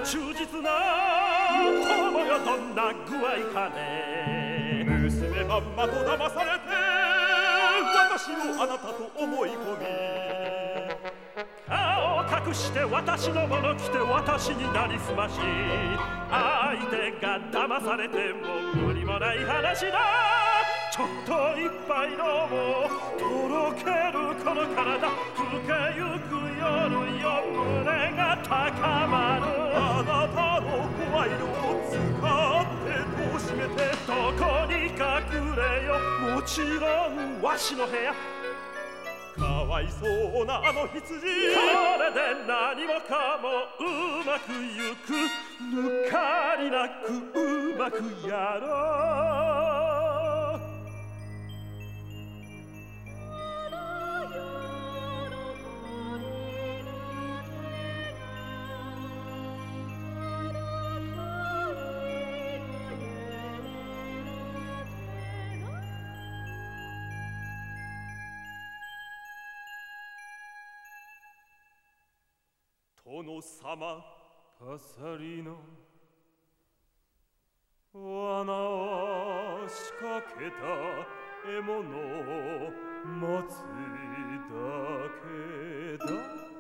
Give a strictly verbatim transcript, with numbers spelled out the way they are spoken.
忠実な友よどんな具合かね。娘まんまと騙されて私をあなたと思い込み、顔を隠して私のもの着て私になりすまし、相手が騙されても無理もない話だ。ちょっと一杯飲もう、とろけるこの体、更けゆく夜よ胸が高まる。あなたの声色を使って戸を閉めてどこに隠れよ。もちろんわしの部屋、かわいそうなあの羊、これで何もかもうまくゆく、抜かりなくうまくやろう。殿様、パサリの罠を仕掛けた獲物を待つだけだ。